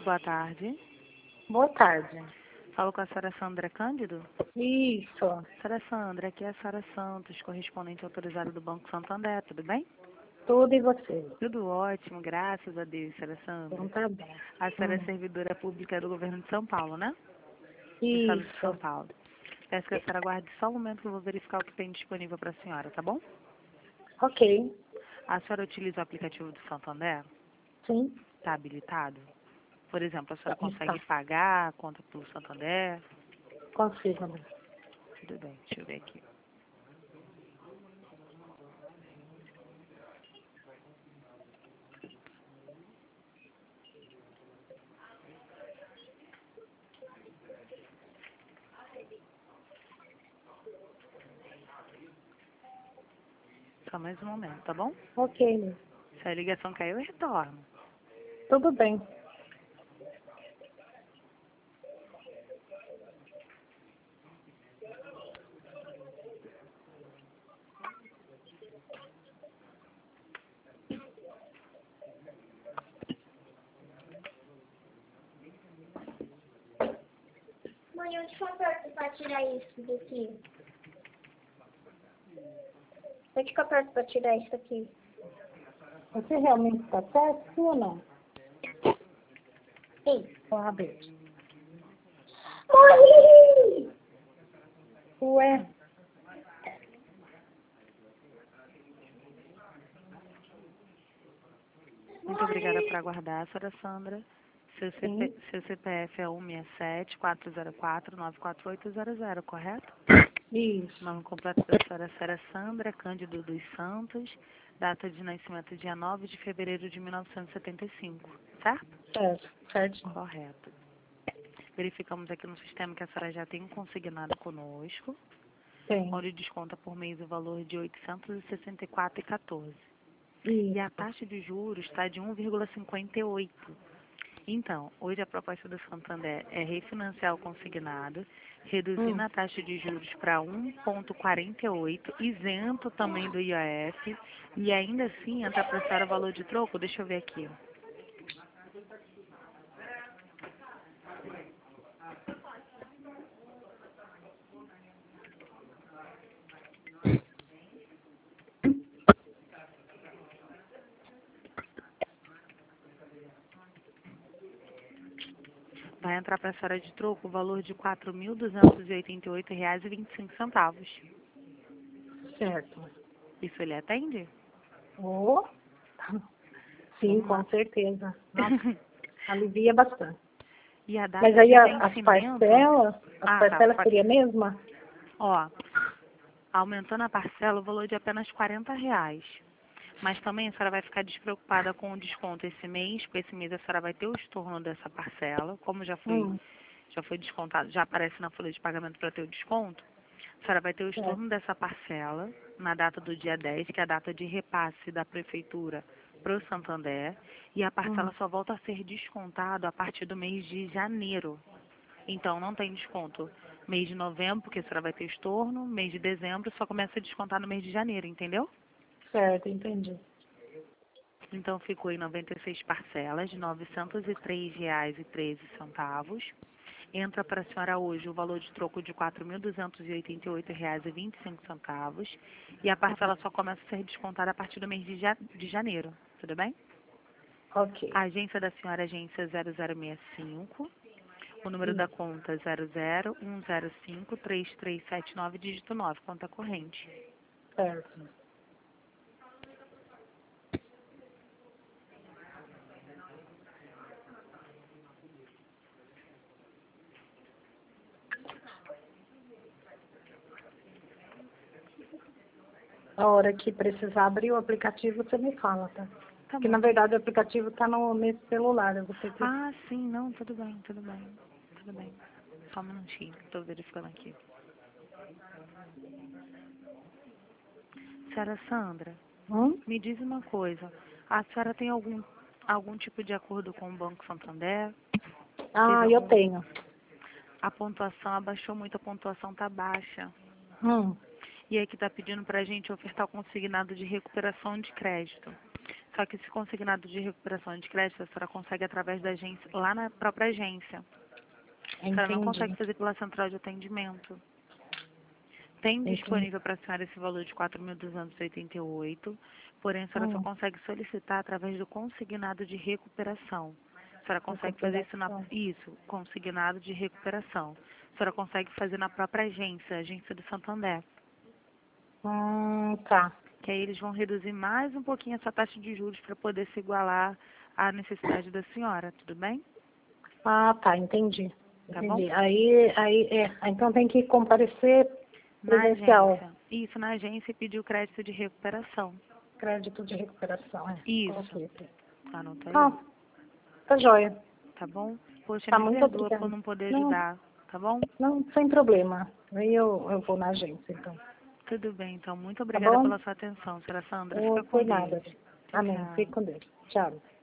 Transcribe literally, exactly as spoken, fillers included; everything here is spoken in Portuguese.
boa tarde. Boa tarde. Falo com a senhora Sandra Cândido? Isso. Senhora Sandra, aqui é a Sara Santos, correspondente autorizada do Banco Santander, tudo bem? Tudo e você? Tudo ótimo, graças a Deus, senhora Sandra. Então tá bem. A senhora é Hum. servidora pública do governo de São Paulo, né? Do estado de São Isso. Paulo. Peço que a senhora aguarde só um momento que eu vou verificar o que tem disponível para a senhora, tá bom? Ok. A senhora utiliza o aplicativo do Santander? Sim. Está habilitado? Por exemplo, a senhora Está. consegue pagar a conta pelo Santander? Consigo. Tudo bem, deixa eu ver aqui. Só mais um momento, tá bom? Ok. Se a ligação caiu, eu retorno. Tudo bem. Mãe, onde que eu aperto pra tirar isso daqui? Onde que eu aperto pra tirar isso aqui? Você realmente está certo, sim ou não? Sim. Ó, beijo. Mãe! Ué, Muito obrigada por aguardar, senhora Sandra. Seu, C P, sim. seu C P F é um seis sete, quatro zero quatro, nove quatro oito zero zero, correto? Isso. Nome completo da senhora Sara Sandra Cândido dos Santos, data de nascimento dia nove de fevereiro de mil novecentos e setenta e cinco, certo? Certo. Certinho. Correto. Verificamos aqui no sistema que a senhora já tem um consignado conosco, Tem. onde desconta por mês o valor de oitocentos e sessenta e quatro reais e quatorze centavos. Isso. E a taxa de juros está de um vírgula cinquenta e oito. Então, hoje a proposta do Santander é refinanciar o consignado, reduzindo Hum. a taxa de juros para um vírgula quarenta e oito, isento também do I O F, e ainda assim entra para a senhora o valor de troco, deixa eu ver aqui. Vai entrar para a senhora de troco o valor de quatro mil duzentos e oitenta e oito reais e vinte e cinco centavos. Certo. Isso ele atende? Oh. Sim, Vamos lá. com certeza. Nossa, alivia bastante. E a data Mas aí de a- as vencimento... parcelas, as Ah, tá. parcelas Pode... seria a mesma? Ó, aumentando a parcela, o valor de apenas quarenta reais. Mas também a senhora vai ficar despreocupada com o desconto esse mês, porque esse mês a senhora vai ter o estorno dessa parcela, como já foi, Hum. já foi descontado, já aparece na folha de pagamento para ter o desconto, a senhora vai ter o Certo. estorno dessa parcela na data do dia dez, que é a data de repasse da prefeitura para o Santander, e a parcela Hum. só volta a ser descontado a partir do mês de janeiro. Então, não tem desconto mês de novembro, porque a senhora vai ter estorno, mês de dezembro só começa a descontar no mês de janeiro, entendeu? Certo, entendi. Então, ficou em noventa e seis parcelas de novecentos e três reais e treze centavos. Entra para a senhora hoje o valor de troco de quatro mil duzentos e oitenta e oito reais e vinte e cinco centavos. E a parcela só começa a ser descontada a partir do mês de, ja de janeiro. Tudo bem? Ok. A agência da senhora é a agência zero zero seis cinco. O número da Isso. conta é zero zero um zero cinco três três sete nove, dígito nove, conta corrente. Certo. A hora que precisar abrir o aplicativo, você me fala, tá? Tá Que na bom. verdade o aplicativo tá no, nesse celular. Eu vou ter que. Ah, sim, não, tudo bem, tudo bem, tudo bem. Só um minutinho, estou verificando aqui. Senhora Sandra, Hum? me diz uma coisa. A senhora tem algum, algum tipo de acordo com o Banco Santander? Teve Ah, eu algum... tenho. A pontuação abaixou muito, a pontuação está baixa. Hum. E aí que está pedindo para a gente ofertar o consignado de recuperação de crédito. A Só que esse consignado de recuperação de crédito a senhora consegue através da agência, lá na própria agência. A senhora não consegue Entendi. fazer pela central de atendimento. Tem Entendi. disponível para a senhora esse valor de quatro mil duzentos e oitenta e oito, porém a senhora só Hum. consegue solicitar através do consignado de recuperação. A senhora consegue fazer isso na Recuperação. isso, consignado de recuperação. A senhora consegue fazer na própria agência, a agência do Santander. Hum, tá. Que aí eles vão reduzir mais um pouquinho essa taxa de juros para poder se igualar à necessidade da senhora, tudo bem? Ah, tá, entendi. Tá bom? Entendi. Aí, aí, é, então tem que comparecer Na presencial, agência. Isso, na agência e pedir o crédito de recuperação. crédito de recuperação, é. Isso. Coloquei aqui. Anota aí, Ah, tá joia. tá bom? Poxa, Tá, me muito perdoa por obrigada. não poder Não, ajudar, tá bom? não, sem problema. Aí eu, eu vou na agência, então. Tudo bem, então. Muito Tá obrigada bom? pela sua atenção, senhora Sandra. Não Fica com foi Deus. nada. Tchau, Amém. tchau. Fique com Deus. Tchau.